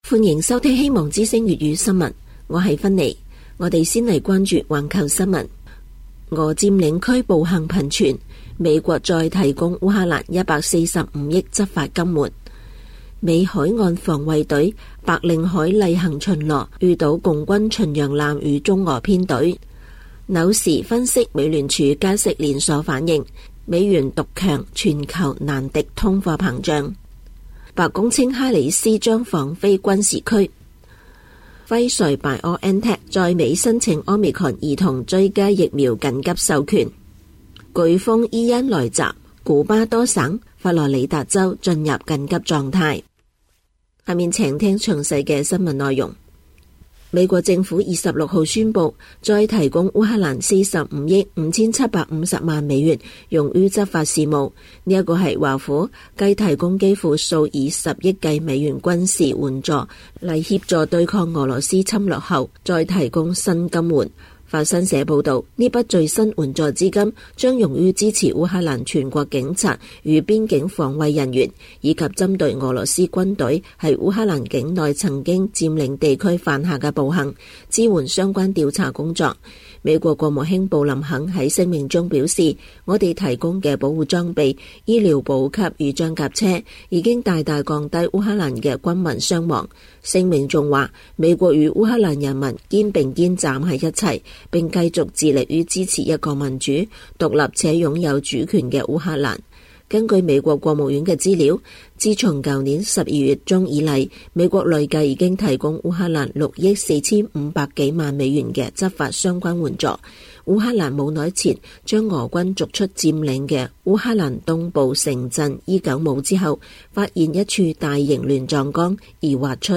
歡迎收聽希望之聲粵語新聞，我係芬妮。我哋先嚟關注環球新聞。俄佔領區暴行頻傳，美國再提供烏克蘭145億執法金援。美海岸防衛隊白令海例行巡邏遇到共軍巡洋艦與中俄編隊。紐時分析美聯儲加息連鎖反應，美元獨強，全球難敵通貨膨脹。白宮稱哈里斯將訪非軍事區。輝瑞 BioNTech 在美申請 Omicron 兒童追加疫苗緊急授權。颶風伊恩來襲，古巴多省佛羅里達州進入緊急狀態。下面請聽詳細嘅新聞內容。美國政府26號宣布，再提供烏克蘭45億5750萬美元用於執法事務。呢一個係華府繼提供幾乎數以10億計美元軍事援助嚟協助對抗俄羅斯侵略後，再提供新金援。法新社報道，呢筆最新援助資金將用於支持烏克蘭全國警察與邊境防衛人員，以及針對俄羅斯軍隊喺烏克蘭境內曾經佔領地區犯下嘅暴行，支援相關調查工作。美國國務卿布林肯喺聲明中表示，我哋提供嘅保護裝備、醫療補給與裝甲車已經大大降低烏克蘭嘅軍民傷亡。聲明仲話，美國與烏克蘭人民肩並肩站喺一齊，並繼續致力於支持一個民主、獨立且擁有主權嘅烏克蘭。根據美國國務院嘅資料，自從舊年12月中以嚟，美國累計已經提供烏克蘭6億4500幾萬美元嘅執法相關援助。烏克蘭冇耐前將俄軍逐出佔領嘅烏克蘭東部城鎮伊久姆之後，發現一處大型亂葬崗，而挖出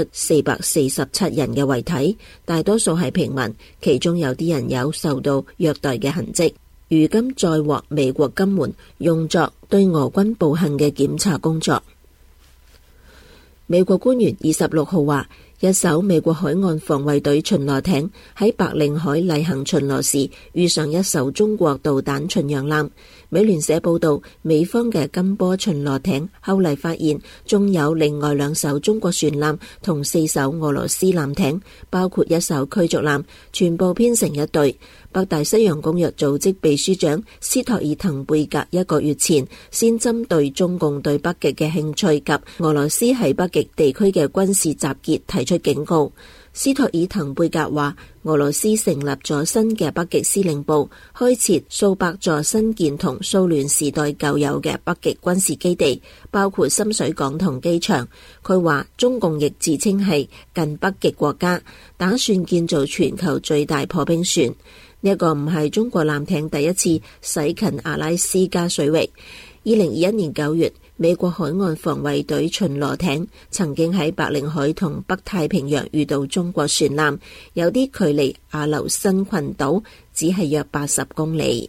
447人嘅遺體，大多數係平民，其中有啲人有受到虐待嘅痕跡。如今再獲美國金援，用作對俄軍暴行嘅檢查工作。美國官員26號話，一艘美國海岸防衛隊巡邏艇喺白令海例行巡邏時遇上一艘中國導彈巡洋艦。美聯社報道，美方嘅金波巡邏艇後嚟發現仲有另外2艘中國船艦同4艘俄羅斯艦艇，包括1艘驅逐艦，全部編成一隊。北大西洋公約組織秘書長斯托爾滕貝格1個月前先針對中共對北極嘅興趣及俄羅斯喺北極地區嘅軍事集結提出警告。斯托爾滕貝格話，俄羅斯成立咗新嘅北極司令部，開設數百座新建同蘇聯時代舊有嘅北極軍事基地，包括深水港同機場。佢話中共亦自稱係近北極國家，打算建造全球最大破冰船。呢一個唔係中國艦艇第一次駛近阿拉斯加水域。2021年9月，美國海岸防衛隊巡邏艇曾經喺白令海同北太平洋遇到中國船艦，有啲距離阿留申群島只係約80公里。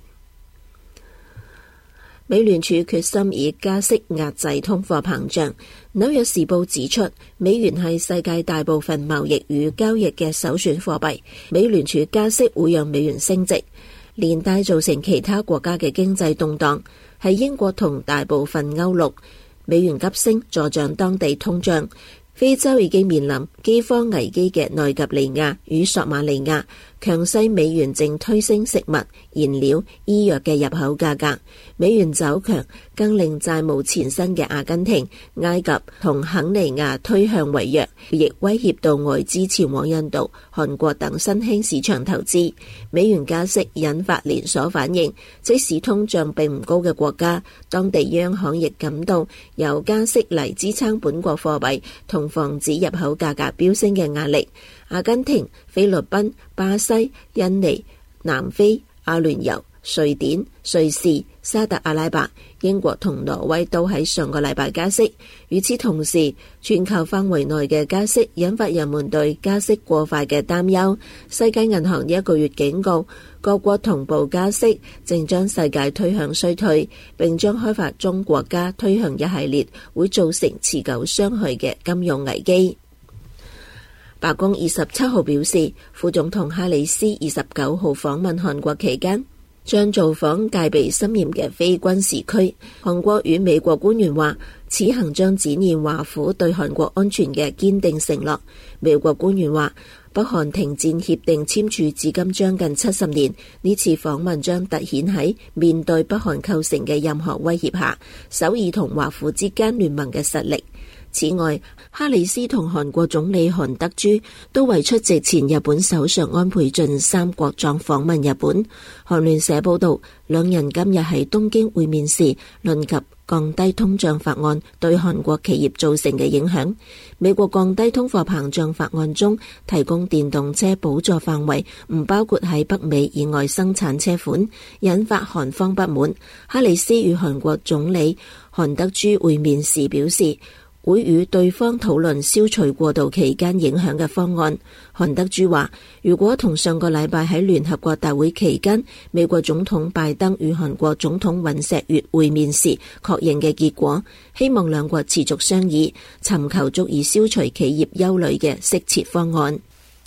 美聯儲決心以加息壓制通貨膨脹。紐約時報指出，美元係世界大部分貿易與交易嘅首選貨幣，美聯儲加息會讓美元升值，連帶造成其他國家嘅經濟動盪。喺英國同大部分歐陸，美元急升助長當地通脹。非洲已經面臨饑荒危機嘅內及利亞與索馬利亞，強勢美元正推升食物、燃料、醫藥嘅入口價格。美元走強更令債務纏身嘅阿根廷、埃及同肯尼亞推向違約，亦威脅到外資前往印度、韓國等新興市場投資。美元加息引發連鎖反應，即使通脹並唔高嘅國家，當地央行亦感到有加息嚟支撐本國貨幣同防止入口價格飆升嘅壓力。阿根廷、菲律賓、巴西、印尼、南非、阿聯酋、瑞典、瑞士、沙特阿拉伯、英國同挪威都喺上個禮拜加息。與此同時，全球範圍內嘅加息引發人們對加息過快嘅擔憂。世界銀行呢1個月警告，各國同步加息正將世界推向衰退，並將開發中國家推向一系列會造成持久傷害嘅金融危機。白宮27號表示，副總統哈里斯29號訪問韓國期間， 將造訪戒備森嚴嘅非軍事區。韓國與美國官員話，此行將展現華府對韓國安全嘅堅定承諾。美國官員話，北韓停戰協定簽署至今將近70年，呢次訪問將凸顯喺面對北韓構成嘅任何威脅下，首爾同華府之間聯盟嘅實力。此外，哈里斯同韓國總理韓德洙都為出席前日本首相安倍晉三國葬訪問日本。韓聯社報道，兩人今日喺東京會面時論及降低通脹法案對韓國企業造成嘅影響。美國降低通貨膨脹法案中提供電動車補助範圍唔包括喺北美以外生產車款，引發韓方不滿。哈里斯與韓國總理韓德洙會面時表示，會與對方討論消除過渡期間影響嘅方案。韓德洙話，如果同上個禮拜喺聯合國大會期間美國總統拜登與韓國總統尹錫悅會面時確認嘅結果，希望兩國持續商議，尋求足以消除企業憂慮嘅適切方案。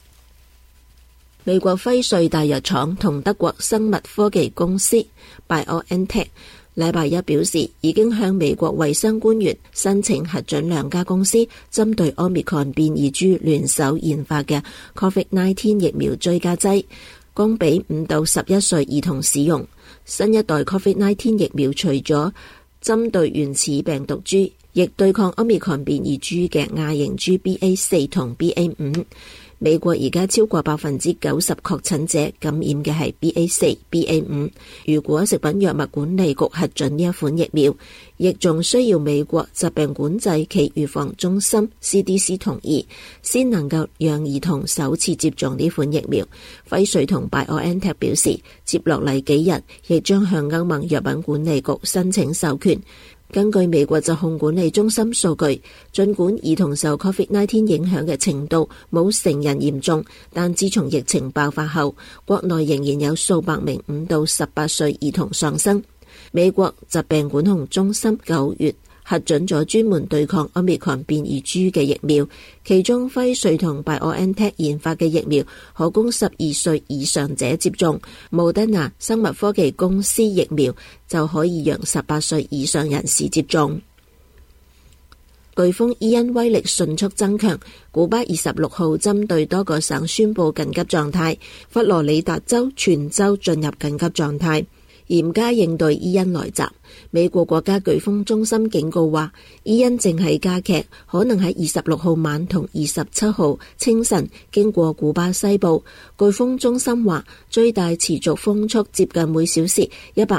美國輝瑞大藥廠同德國生物科技公司 BioNTech禮拜一表示，已經向美國衛生官員申請核准兩家公司針對 Omicron 變異株聯手研發嘅 COVID-19 疫苗追加劑，供俾5到11歲兒童使用。新一代 COVID-19 疫苗除咗針對原始病毒株，亦對抗 Omicron 變異株嘅亞型株 BA4 同 BA5。美國而家超過90%確診者感染嘅係 BA4、BA5。如果食品藥物管理局核准呢一款疫苗，亦仲需要美國疾病管制暨預防中心 CDC 同意，先能夠讓兒童首次接種呢款疫苗。輝瑞同 BioNTech 表示，接落嚟幾日亦將向歐盟藥品管理局申請授權。根據美國疾控管理中心數據，儘管兒童受 COVID-19 影響嘅程度冇成人嚴重，但自從疫情爆發後，國內仍然有數百名5到18歲兒童喪生。美國疾病管控中心9月核准咗專門對抗 Omicron 變異株嘅疫苗，其中輝瑞同 BioNTech 研發嘅疫苗可供12歲以上者接種，莫德納生物科技公司疫苗就可以讓18歲以上人士接種。颶風伊恩威力迅速增強，古巴26號針對多個省宣布緊急狀態，佛羅里達州全州進入緊急狀態，嚴加應對伊恩來襲。美國國家颶風中心警告話，伊恩正係加劇，可能喺26號晚同27號清晨經過古巴西部。颶風中心話，最大持續風速接近每小時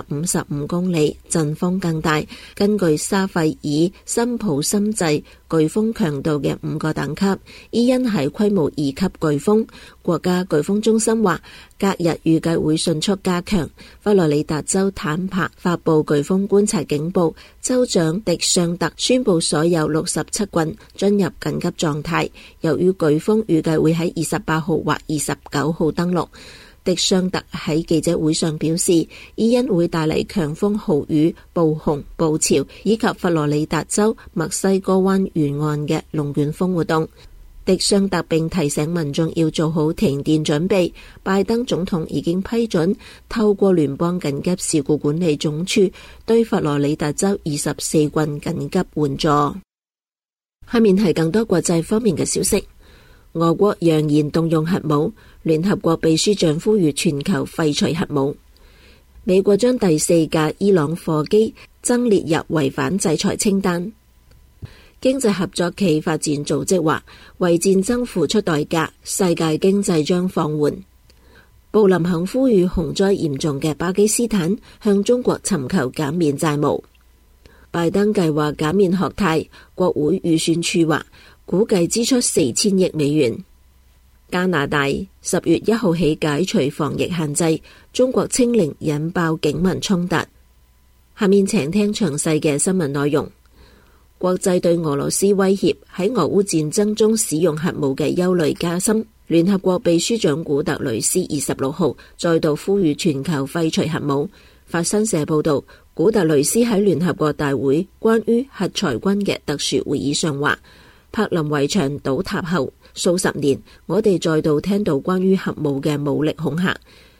155公里，陣風更大。根據沙費爾辛普森制颶風強度嘅5個等級，伊恩係規模2級颶風。國家颶風中心話，隔日預計會迅速加強。佛羅里達州坦帕發布颶風觀察警報，州長迪尚特宣布所有67郡進入緊急狀態。由於颶風預計會喺28號或29號登陸，迪尚特喺記者會上表示，伊恩會帶嚟強風、豪雨、暴洪、暴潮以及佛羅里達州墨西哥灣沿岸嘅龍捲風活動。迪尚特並提醒民眾要做好停電準備。拜登總統已經批准透過聯邦緊急事故管理總處對佛羅里達州24郡緊急援助。下面係更多國際方面嘅消息。俄國揚言動用核武，聯合國秘書長呼籲全球廢除核武。美國將第4架伊朗貨機增列入違反制裁清單。經濟合作暨發展組織話，為戰爭付出代價，世界經濟將放緩。布林肯呼籲洪災嚴重嘅巴基斯坦向中國尋求減免債務。拜登計劃減免學貸，國會預算處話估計支出4000億美元。加拿大10月1號起解除防疫限制，中國清零引爆警民衝突。下面請聽詳細嘅新聞內容。國際對俄羅斯威脅喺俄烏戰爭中使用核武嘅憂慮加深。聯合國秘書長古特雷斯26號再度呼籲全球廢除核武。法新社報道，古特雷斯喺聯合國大會關於核裁軍嘅特殊會議上話，柏林圍牆倒塌後數十年，我哋再度聽到關於核武嘅武力恐嚇。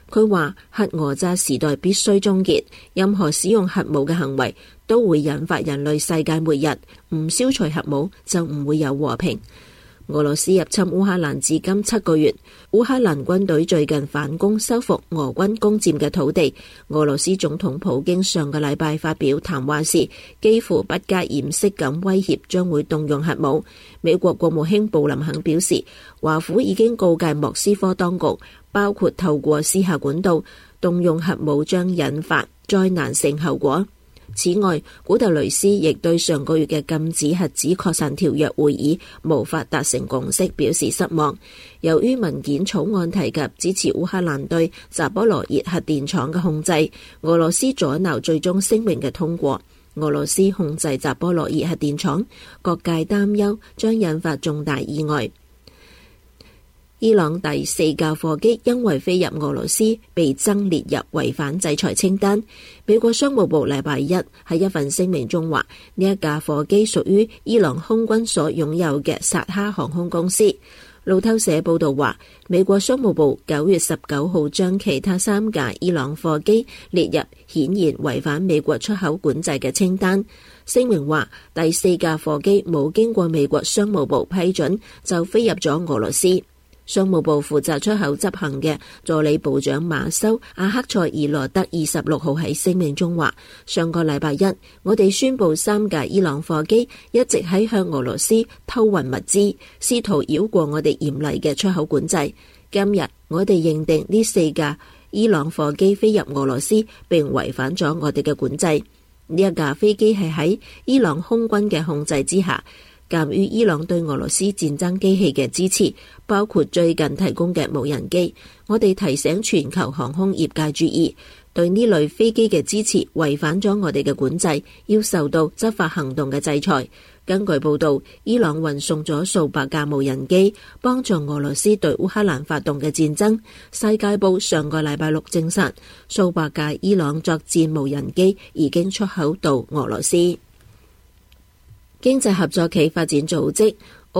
佢話核訛詐時代必須終結，任何使用核武嘅行為都會引發人類世界末日，唔消除核武就唔會有和平。俄羅斯入侵烏克蘭至今7個月，烏克蘭軍隊最近反攻收復俄軍攻佔嘅土地。俄羅斯總統普京上個禮拜發表談話時，幾乎不加掩飾咁威脅將會動用核武。美國國務卿布林肯表示，華府已經告誡莫斯科當局，包括透過私下管道動用核武將引發災難性後果。此外，古特雷斯亦對上個月嘅禁止核子擴散條約會議無法達成共識表示失望。由於文件草案提及支持烏克蘭對扎波羅熱核電廠嘅控制，俄羅斯阻撓最終聲明嘅通過。俄羅斯控制扎波羅熱核電廠，各界擔憂將引發重大意外。伊朗第4架貨機因為飛入俄羅斯，被增列入違反制裁清單。美國商務部禮拜一喺一份聲明中話，呢一架貨機屬於伊朗空軍所擁有嘅薩哈航空公司。路透社報道話，美國商務部9月19號將其他3架伊朗貨機列入顯然違反美國出口管制嘅清單。聲明話，第4架貨機冇經過美國商務部批准就飛入咗俄羅斯。商務部負責出口執行嘅助理部長馬修阿克塞爾羅德26號喺聲明中話，上個禮拜一，我哋宣布3架伊朗貨機一直喺向俄羅斯偷運物資，試圖繞過我哋嚴厲嘅出口管制。今日我哋認定呢4架伊朗貨機飛入俄羅斯並違反咗我哋嘅管制。呢一架飛機係喺伊朗空軍嘅控制之下。鑒於伊朗對俄羅斯戰爭機器嘅支持，包括最近提供嘅無人機，我哋提醒全球航空業界注意，對呢類飛機嘅支持違反咗我哋嘅管制，要受到執法行動嘅制裁。根據報道，伊朗運送咗數百架無人機，幫助俄羅斯對烏克蘭發動嘅戰爭。世界報上個禮拜六證實，數百架伊朗作戰無人機已經出口到俄羅斯。經濟合作暨發展組織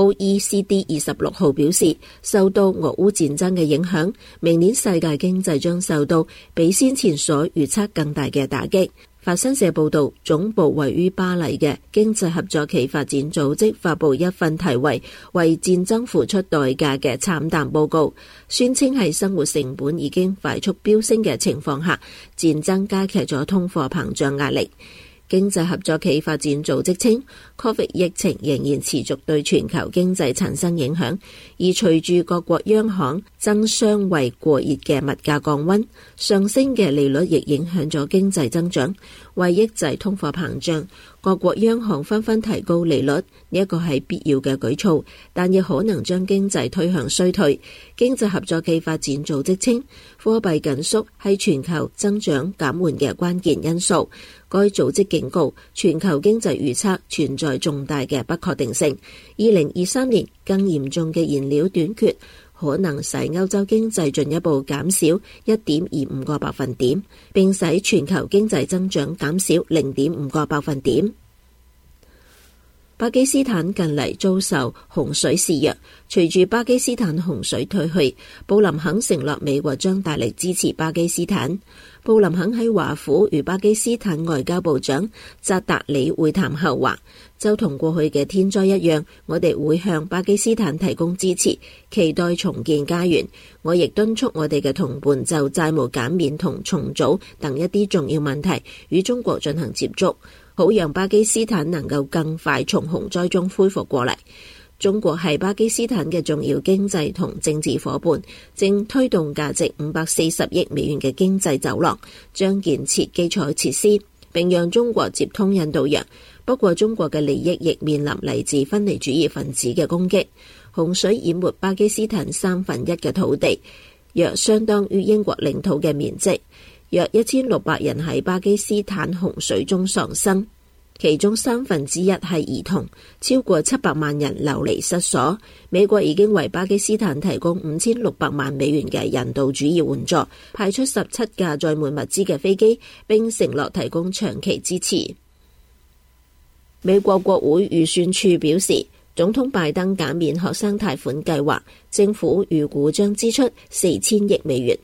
OECD 26號表示，受到俄烏戰爭嘅影響，明年世界經濟將受到比先前所預測更大嘅打擊。法新社報道，總部位於巴黎嘅經濟合作暨發展組織發布一份題為《為戰爭付出代價》嘅慘淡報告，宣稱喺生活成本已經快速飆升嘅情況下，戰爭加劇咗通貨膨脹壓力。經濟合作暨發展組織稱，Covid 疫情仍然持續對全球經濟產生影響，而隨住各國央行爭相為過熱嘅物價降溫，上升嘅利率亦影響咗經濟增長。為抑制通貨膨脹，各國央行紛紛提高利率，呢一個係必要嘅舉措，但亦可能將經濟推向衰退。經濟合作暨發展組織稱，貨幣緊縮係全球增長減緩嘅關鍵因素。該組織警告，全球經濟預測存在重大嘅不確定性。2023年更嚴重嘅燃料短缺可能使歐洲經濟進一步減少 1.25 個百分點，並使全球經濟增長減少 0.5 個百分點。巴基斯坦近嚟遭受洪水肆虐，隨住巴基斯坦洪水退去，布林肯承諾美國將大力支持巴基斯坦。布林肯喺華府與巴基斯坦外交部長扎達里會談後話，就同過去嘅天災一樣，我哋會向巴基斯坦提供支持，期待重建家園。我亦敦促我哋嘅同伴就債務減免同重組等一啲重要問題與中國進行接觸，好讓巴基斯坦能夠更快從洪災中恢復過嚟。中國係巴基斯坦嘅重要經濟同政治夥伴，正推動價值540億美元嘅經濟走廊，將建設基礎設施，並讓中國接通印度洋。不過中國嘅利益亦面臨嚟自分離主義分子嘅攻擊。洪水淹沒巴基斯坦1/3嘅土地，約相當於英國領土嘅面積。約1600人喺巴基斯坦洪水中喪生，其中1/3係兒童，超過700萬人流離失所。美國已經為巴基斯坦提供5600萬美元嘅人道主義援助，派出17架載滿物資嘅飛機，並承諾提供長期支持。美國國會預算處表示，總統拜登減免學生貸款計劃，政府預估將支出4000億美元。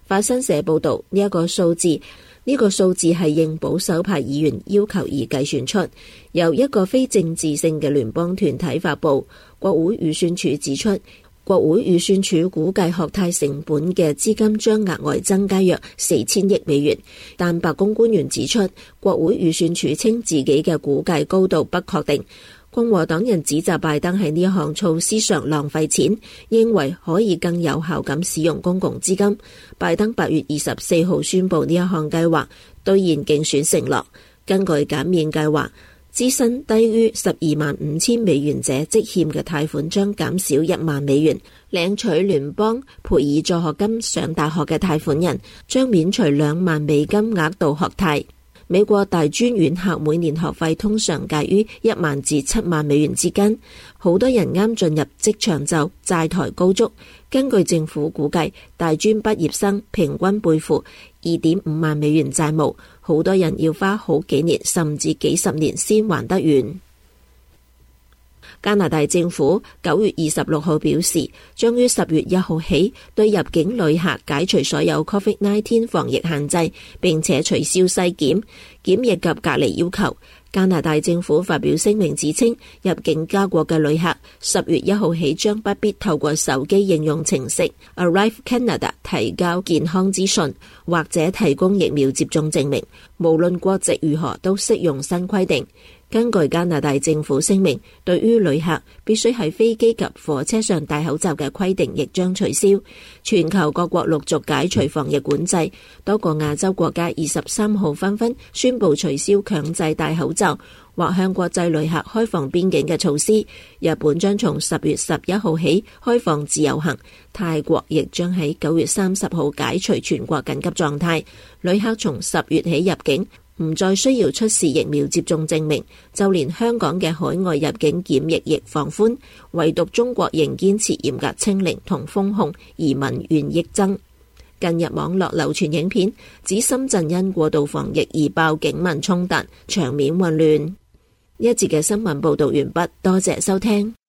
法新社報道，呢個數字係應保守派議員要求而計算出，由一個非政治性嘅聯邦團體發布。國會預算署指出，國會預算署估計學貸成本嘅資金將額外增加約4000億美元，但白宮官員指出，國會預算署稱自己嘅估計高度不確定。共和黨人指責拜登喺呢一項措施上浪費錢，認為可以更有效咁使用公共資金。拜登8月24號宣布呢一項計劃，兌現競選承諾。根據減免計劃，資薪低於125000美元者積欠嘅貸款將減少1萬美元，領取聯邦培爾助學金上大學嘅貸款人將免除2萬美金額度學貸。美國大專院校每年學費通常介於1萬至7萬美元之間，好多人啱進入職場就債台高築。根據政府估計，大專畢業生平均背負2.5萬美元債務，好多人要花好幾年甚至幾十年先還得完。加拿大政府9月26號表示，將於10月1號起對入境旅客解除所有 COVID-19 防疫限制，並且取消篩檢、檢疫及隔離要求。加拿大政府發表聲明指稱，入境加國嘅旅客10月1號起將不必透過手機應用程式 Arrive Canada 提交健康資訊或者提供疫苗接種證明，無論國籍如何都適用新規定。根據加拿大政府聲明，對於旅客必須喺飛機及火車上戴口罩嘅規定亦將取消。全球各國陸續解除防疫管制，多個亞洲國家23號紛紛宣布取消強制戴口罩或向國際旅客開放邊境嘅措施。日本將從10月11號起開放自由行，泰國亦將喺9月30號解除全國緊急狀態，旅客從10月起入境唔再需要出示疫苗接種證明，就連香港嘅海外入境檢疫亦放寬，唯獨中國仍堅持嚴格清零同封控，而民怨益增。近日網絡流傳影片，指深圳因過度防疫而爆警民衝突，場面混亂。呢一節嘅新聞報道完畢，多謝收聽。